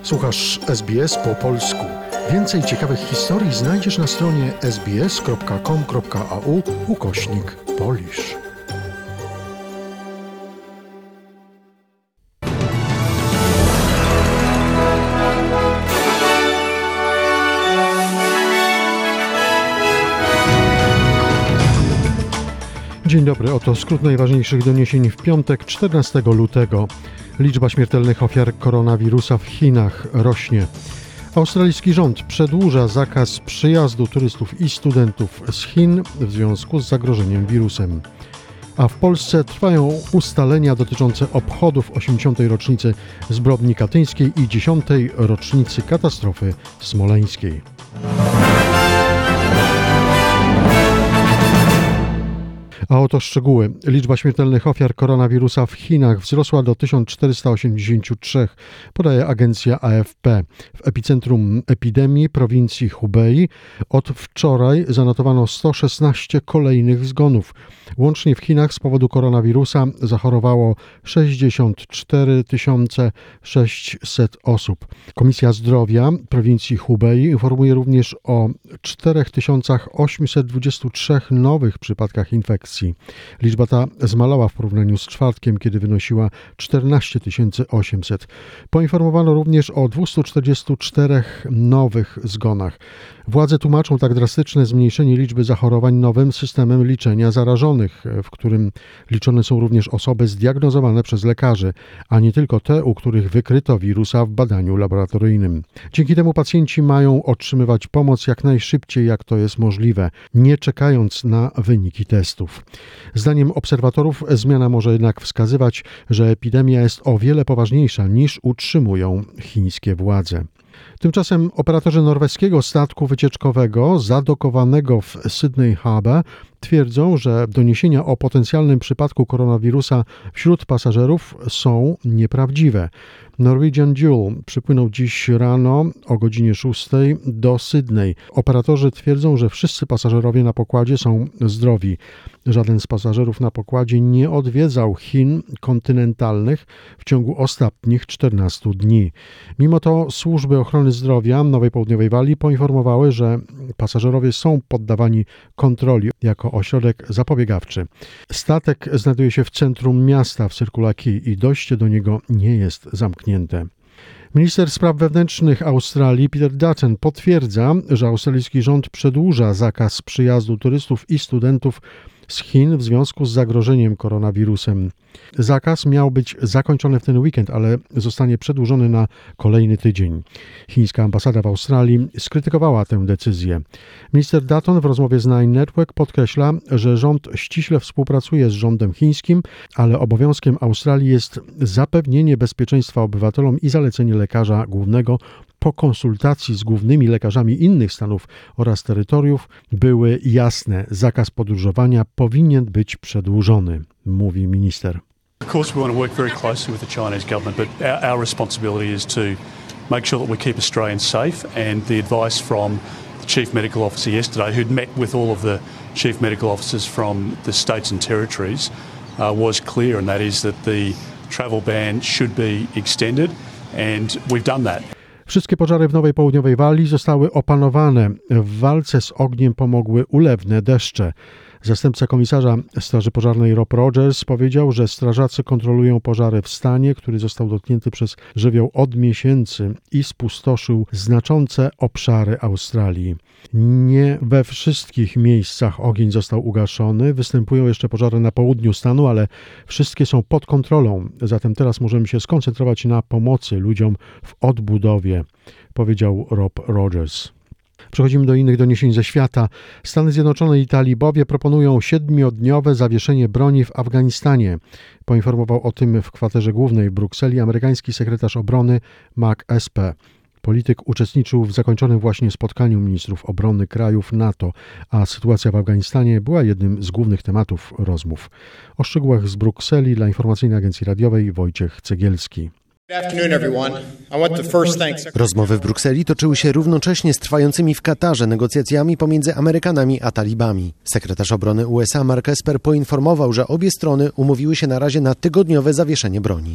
Słuchasz SBS po polsku. Więcej ciekawych historii znajdziesz na stronie sbs.com.au/Polish. Dzień dobry, oto skrót najważniejszych doniesień w piątek, 14 lutego. Liczba śmiertelnych ofiar koronawirusa w Chinach rośnie. Australijski rząd przedłuża zakaz przyjazdu turystów i studentów z Chin w związku z zagrożeniem wirusem. A w Polsce trwają ustalenia dotyczące obchodów 80. rocznicy zbrodni katyńskiej i 10. rocznicy katastrofy smoleńskiej. A oto szczegóły. Liczba śmiertelnych ofiar koronawirusa w Chinach wzrosła do 1483, podaje agencja AFP. W epicentrum epidemii prowincji Hubei od wczoraj zanotowano 116 kolejnych zgonów. Łącznie w Chinach z powodu koronawirusa zachorowało 64 600 osób. Komisja Zdrowia prowincji Hubei informuje również o 4823 nowych przypadkach infekcji. Liczba ta zmalała w porównaniu z czwartkiem, kiedy wynosiła 14 800. Poinformowano również o 244 nowych zgonach. Władze tłumaczą tak drastyczne zmniejszenie liczby zachorowań nowym systemem liczenia zarażonych, w którym liczone są również osoby zdiagnozowane przez lekarzy, a nie tylko te, u których wykryto wirusa w badaniu laboratoryjnym. Dzięki temu pacjenci mają otrzymywać pomoc jak najszybciej, jak to jest możliwe, nie czekając na wyniki testów. Zdaniem obserwatorów zmiana może jednak wskazywać, że epidemia jest o wiele poważniejsza niż utrzymują chińskie władze. Tymczasem operatorzy norweskiego statku wycieczkowego zadokowanego w Sydney Harbour twierdzą, że doniesienia o potencjalnym przypadku koronawirusa wśród pasażerów są nieprawdziwe. Norwegian Jewel przypłynął dziś rano o godzinie 6 do Sydney. Operatorzy twierdzą, że wszyscy pasażerowie na pokładzie są zdrowi. Żaden z pasażerów na pokładzie nie odwiedzał Chin kontynentalnych w ciągu ostatnich 14 dni. Mimo to służby ochrony zdrowia Nowej Południowej Walii poinformowały, że pasażerowie są poddawani kontroli jako ośrodek zapobiegawczy. Statek znajduje się w centrum miasta w Circular Quay i dojście do niego nie jest zamknięte. Minister spraw wewnętrznych Australii Peter Dutton potwierdza, że australijski rząd przedłuża zakaz przyjazdu turystów i studentów z Chin w związku z zagrożeniem koronawirusem. Zakaz miał być zakończony w ten weekend, ale zostanie przedłużony na kolejny tydzień. Chińska ambasada w Australii skrytykowała tę decyzję. Minister Dutton w rozmowie z Nine Network podkreśla, że rząd ściśle współpracuje z rządem chińskim, ale obowiązkiem Australii jest zapewnienie bezpieczeństwa obywatelom i zalecenie lekarza głównego po konsultacji z głównymi lekarzami innych stanów oraz terytoriów były jasne. Zakaz podróżowania powinien być przedłużony, mówi minister. Of course we want to work very closely with the Chinese government, but our responsibility is to make sure that we keep Australians safe, and the advice from the Chief Medical Officer yesterday, who'd met with all of the Chief Medical Officers from the states and territories, was clear, and that is that the travel ban should be extended, and we've done that. Wszystkie pożary w Nowej Południowej Walii zostały opanowane. W walce z ogniem pomogły ulewne deszcze. Zastępca komisarza Straży Pożarnej Rob Rogers powiedział, że strażacy kontrolują pożary w stanie, który został dotknięty przez żywioł od miesięcy i spustoszył znaczące obszary Australii. Nie we wszystkich miejscach ogień został ugaszony. Występują jeszcze pożary na południu stanu, ale wszystkie są pod kontrolą. Zatem teraz możemy się skoncentrować na pomocy ludziom w odbudowie, powiedział Rob Rogers. Przechodzimy do innych doniesień ze świata. Stany Zjednoczone i talibowie proponują 7-dniowe zawieszenie broni w Afganistanie. Poinformował o tym w kwaterze głównej w Brukseli amerykański sekretarz obrony Mark Esper. Polityk uczestniczył w zakończonym właśnie spotkaniu ministrów obrony krajów NATO, a sytuacja w Afganistanie była jednym z głównych tematów rozmów. O szczegółach z Brukseli dla Informacyjnej Agencji Radiowej Wojciech Cegielski. Rozmowy w Brukseli toczyły się równocześnie z trwającymi w Katarze negocjacjami pomiędzy Amerykanami a talibami. Sekretarz obrony USA Mark Esper poinformował, że obie strony umówiły się na razie na tygodniowe zawieszenie broni.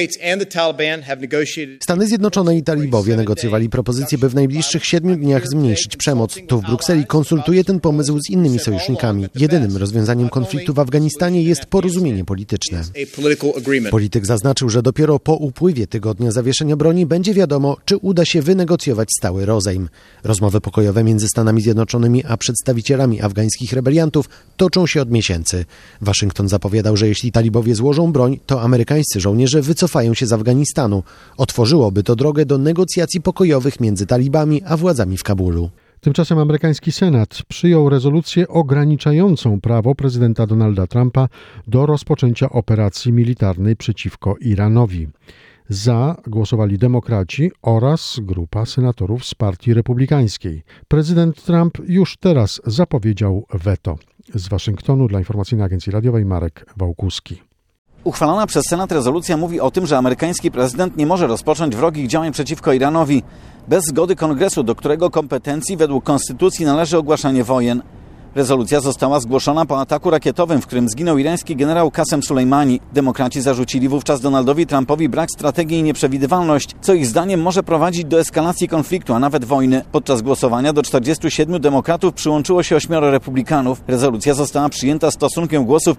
Stany Zjednoczone i talibowie negocjowali propozycję, by w najbliższych 7 dniach zmniejszyć przemoc. Tu w Brukseli konsultuje ten pomysł z innymi sojusznikami. Jedynym rozwiązaniem konfliktu w Afganistanie jest porozumienie polityczne. Polityk zaznaczył, że dopiero po upływie tygodnia zawieszenia broni będzie wiadomo, czy uda się wynegocjować stały rozejm. Rozmowy pokojowe między Stanami Zjednoczonymi a przedstawicielami afgańskich rebeliantów toczą się od miesięcy. Waszyngton zapowiadał, że jeśli talibowie złożą broń, to amerykańscy żołnierze wycofają się z Afganistanu. Otworzyłoby to drogę do negocjacji pokojowych między talibami a władzami w Kabulu. Tymczasem amerykański Senat przyjął rezolucję ograniczającą prawo prezydenta Donalda Trumpa do rozpoczęcia operacji militarnej przeciwko Iranowi. Za głosowali demokraci oraz grupa senatorów z Partii Republikańskiej. Prezydent Trump już teraz zapowiedział weto. Z Waszyngtonu dla Informacyjnej Agencji Radiowej Marek Wałkuski. Uchwalona przez Senat rezolucja mówi o tym, że amerykański prezydent nie może rozpocząć wrogich działań przeciwko Iranowi bez zgody Kongresu, do którego kompetencji według konstytucji należy ogłaszanie wojen. Rezolucja została zgłoszona po ataku rakietowym, w którym zginął irański generał Qasem Sulejmani. Demokraci zarzucili wówczas Donaldowi Trumpowi brak strategii i nieprzewidywalność, co ich zdaniem może prowadzić do eskalacji konfliktu, a nawet wojny. Podczas głosowania do 47 demokratów przyłączyło się 8 republikanów. Rezolucja została przyjęta stosunkiem głosów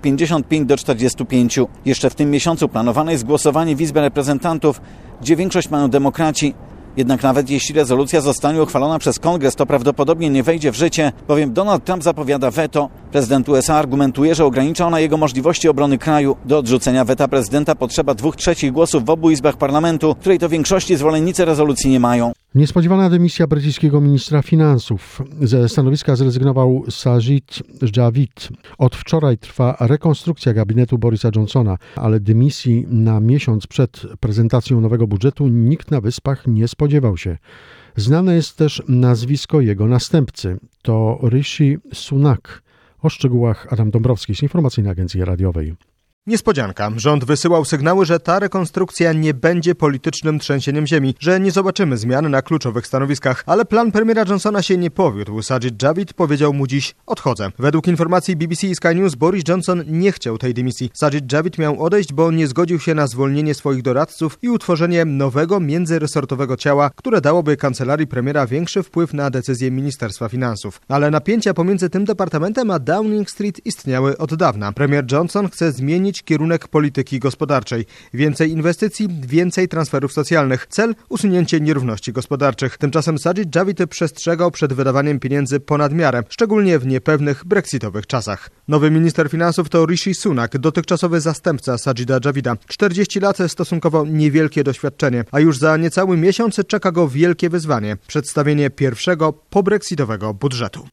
55-45. Jeszcze w tym miesiącu planowane jest głosowanie w Izbie Reprezentantów, gdzie większość mają demokraci. Jednak nawet jeśli rezolucja zostanie uchwalona przez Kongres, to prawdopodobnie nie wejdzie w życie, bowiem Donald Trump zapowiada weto. Prezydent USA argumentuje, że ogranicza ona jego możliwości obrony kraju. Do odrzucenia weta prezydenta potrzeba 2/3 głosów w obu izbach parlamentu, której to większości zwolennicy rezolucji nie mają. Niespodziewana dymisja brytyjskiego ministra finansów. Ze stanowiska zrezygnował Sajid Javid. Od wczoraj trwa rekonstrukcja gabinetu Borisa Johnsona, ale dymisji na miesiąc przed prezentacją nowego budżetu nikt na Wyspach nie spodziewał się. Znane jest też nazwisko jego następcy. To Rishi Sunak. O szczegółach Adam Dąbrowski z Informacyjnej Agencji Radiowej. Niespodzianka. Rząd wysyłał sygnały, że ta rekonstrukcja nie będzie politycznym trzęsieniem ziemi, że nie zobaczymy zmian na kluczowych stanowiskach, ale plan premiera Johnsona się nie powiódł. Sajid Javid powiedział mu dziś: odchodzę. Według informacji BBC i Sky News Boris Johnson nie chciał tej dymisji. Sajid Javid miał odejść, bo nie zgodził się na zwolnienie swoich doradców i utworzenie nowego międzyresortowego ciała, które dałoby kancelarii premiera większy wpływ na decyzje Ministerstwa Finansów. Ale napięcia pomiędzy tym departamentem a Downing Street istniały od dawna. Premier Johnson chce zmienić kierunek polityki gospodarczej. Więcej inwestycji, więcej transferów socjalnych. Cel: usunięcie nierówności gospodarczych. Tymczasem Sajid Javid przestrzegał przed wydawaniem pieniędzy ponad miarę, szczególnie w niepewnych brexitowych czasach. Nowy minister finansów to Rishi Sunak, dotychczasowy zastępca Sajida Javida. 40 lat, stosunkowo niewielkie doświadczenie, a już za niecały miesiąc czeka go wielkie wyzwanie: przedstawienie pierwszego pobrexitowego budżetu.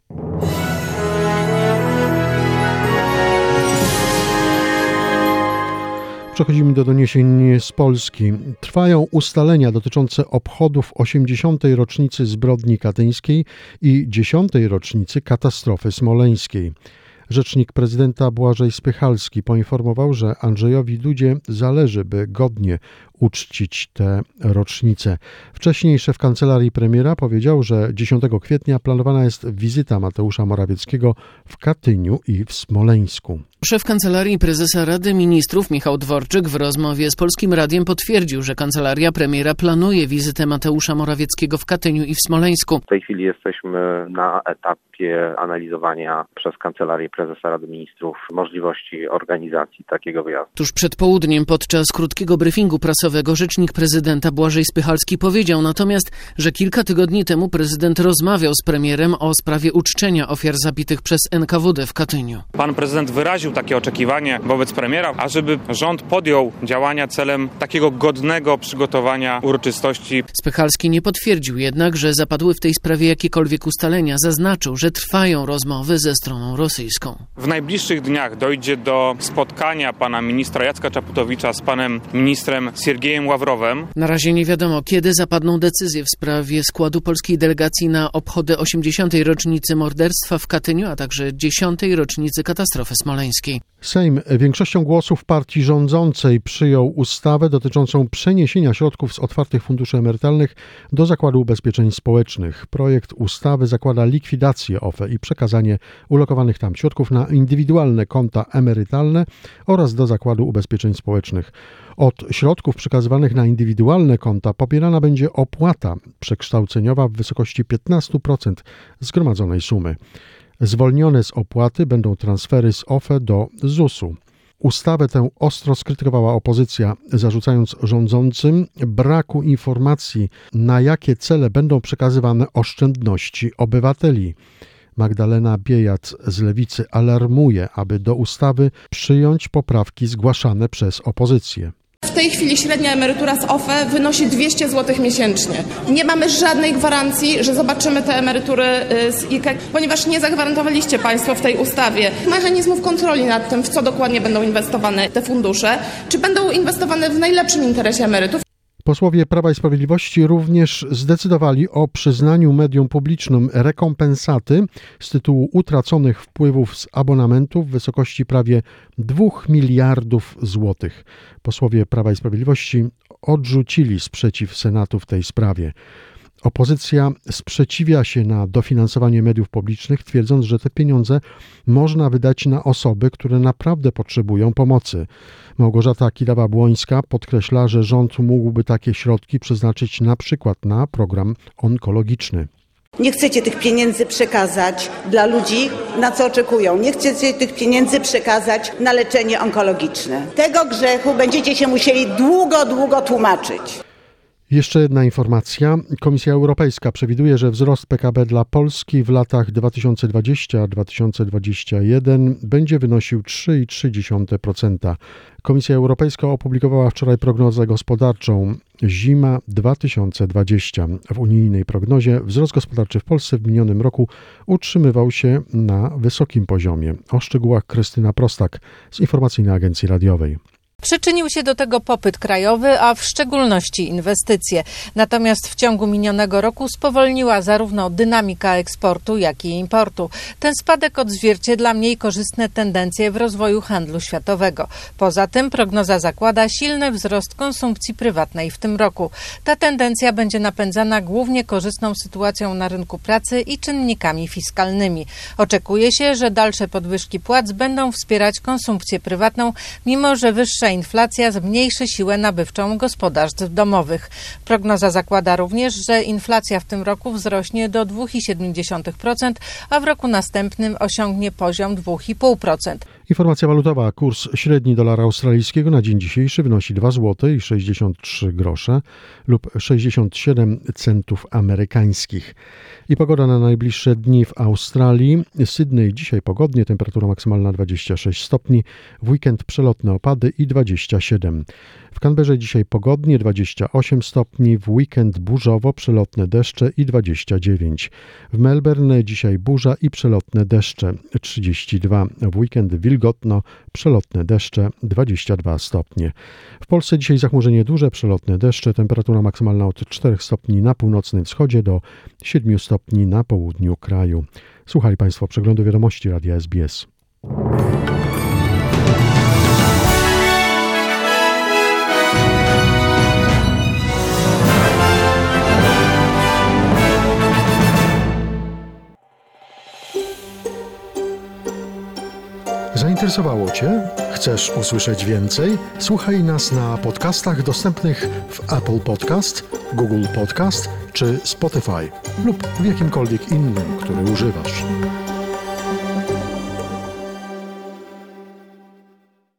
Przechodzimy do doniesień z Polski. Trwają ustalenia dotyczące obchodów 80. rocznicy zbrodni katyńskiej i 10. rocznicy katastrofy smoleńskiej. Rzecznik prezydenta Błażej Spychalski poinformował, że Andrzejowi Dudzie zależy, by godnie uczcić tę rocznicę. Wcześniej szef kancelarii premiera powiedział, że 10 kwietnia planowana jest wizyta Mateusza Morawieckiego w Katyniu i w Smoleńsku. Szef Kancelarii Prezesa Rady Ministrów Michał Dworczyk w rozmowie z Polskim Radiem potwierdził, że kancelaria premiera planuje wizytę Mateusza Morawieckiego w Katyniu i w Smoleńsku. W tej chwili jesteśmy na etapie analizowania przez Kancelarię Prezesa Rady Ministrów możliwości organizacji takiego wyjazdu. Tuż przed południem podczas krótkiego briefingu prasowego rzecznik prezydenta Błażej Spychalski powiedział natomiast, że kilka tygodni temu prezydent rozmawiał z premierem o sprawie uczczenia ofiar zabitych przez NKWD w Katyniu. Pan prezydent wyraził takie oczekiwanie wobec premiera, ażeby rząd podjął działania celem takiego godnego przygotowania uroczystości. Spychalski nie potwierdził jednak, że zapadły w tej sprawie jakiekolwiek ustalenia. Zaznaczył, że trwają rozmowy ze stroną rosyjską. W najbliższych dniach dojdzie do spotkania pana ministra Jacka Czaputowicza z panem ministrem Siergiejem Siergiejem Ławrowem. Na razie nie wiadomo, kiedy zapadną decyzje w sprawie składu polskiej delegacji na obchody 80. rocznicy morderstwa w Katyniu, a także 10. rocznicy katastrofy smoleńskiej. Sejm większością głosów partii rządzącej przyjął ustawę dotyczącą przeniesienia środków z otwartych funduszy emerytalnych do Zakładu Ubezpieczeń Społecznych. Projekt ustawy zakłada likwidację OFE i przekazanie ulokowanych tam środków na indywidualne konta emerytalne oraz do Zakładu Ubezpieczeń Społecznych. Od środków przekazywanych na indywidualne konta pobierana będzie opłata przekształceniowa w wysokości 15% zgromadzonej sumy. Zwolnione z opłaty będą transfery z OFE do ZUS-u. Ustawę tę ostro skrytykowała opozycja, zarzucając rządzącym braku informacji, na jakie cele będą przekazywane oszczędności obywateli. Magdalena Biejat z Lewicy alarmuje, aby do ustawy przyjąć poprawki zgłaszane przez opozycję. W tej chwili średnia emerytura z OFE wynosi 200 zł miesięcznie. Nie mamy żadnej gwarancji, że zobaczymy te emerytury z IKE, ponieważ nie zagwarantowaliście Państwo w tej ustawie mechanizmów kontroli nad tym, w co dokładnie będą inwestowane te fundusze, czy będą inwestowane w najlepszym interesie emerytów. Posłowie Prawa i Sprawiedliwości również zdecydowali o przyznaniu mediom publicznym rekompensaty z tytułu utraconych wpływów z abonamentów w wysokości prawie 2 miliardów złotych. Posłowie Prawa i Sprawiedliwości odrzucili sprzeciw Senatu w tej sprawie. Opozycja sprzeciwia się na dofinansowanie mediów publicznych, twierdząc, że te pieniądze można wydać na osoby, które naprawdę potrzebują pomocy. Małgorzata Kidawa-Błońska podkreśla, że rząd mógłby takie środki przeznaczyć na przykład na program onkologiczny. Nie chcecie tych pieniędzy przekazać dla ludzi, na co oczekują. Nie chcecie tych pieniędzy przekazać na leczenie onkologiczne. Tego grzechu będziecie się musieli długo tłumaczyć. Jeszcze jedna informacja. Komisja Europejska przewiduje, że wzrost PKB dla Polski w latach 2020-2021 będzie wynosił 3,3%. Komisja Europejska opublikowała wczoraj prognozę gospodarczą Zima 2020. W unijnej prognozie wzrost gospodarczy w Polsce w minionym roku utrzymywał się na wysokim poziomie. O szczegółach Krystyna Prostak z Informacyjnej Agencji Radiowej. Przyczynił się do tego popyt krajowy, a w szczególności inwestycje. Natomiast w ciągu minionego roku spowolniła zarówno dynamika eksportu, jak i importu. Ten spadek odzwierciedla mniej korzystne tendencje w rozwoju handlu światowego. Poza tym prognoza zakłada silny wzrost konsumpcji prywatnej w tym roku. Ta tendencja będzie napędzana głównie korzystną sytuacją na rynku pracy i czynnikami fiskalnymi. Oczekuje się, że dalsze podwyżki płac będą wspierać konsumpcję prywatną, mimo że wyższa inflacja zmniejszy siłę nabywczą gospodarstw domowych. Prognoza zakłada również, że inflacja w tym roku wzrośnie do 2,7%, a w roku następnym osiągnie poziom 2,5%. Informacja walutowa. Kurs średni dolara australijskiego na dzień dzisiejszy wynosi 2 zł i 63 grosze lub 67 centów amerykańskich. I pogoda na najbliższe dni w Australii. Sydney dzisiaj pogodnie, temperatura maksymalna 26 stopni, w weekend przelotne opady i 27. W Canberrze dzisiaj pogodnie, 28 stopni, w weekend burzowo, przelotne deszcze i 29. W Melbourne dzisiaj burza i przelotne deszcze, 32. W weekend wilgotno, przelotne deszcze, 22 stopnie. W Polsce dzisiaj zachmurzenie duże, przelotne deszcze, temperatura maksymalna od 4 stopni na północnym wschodzie do 7 stopni na południu kraju. Słuchali Państwo przeglądu wiadomości Radia SBS. Zainteresowało Cię? Chcesz usłyszeć więcej? Słuchaj nas na podcastach dostępnych w Apple Podcast, Google Podcast czy Spotify lub w jakimkolwiek innym, który używasz.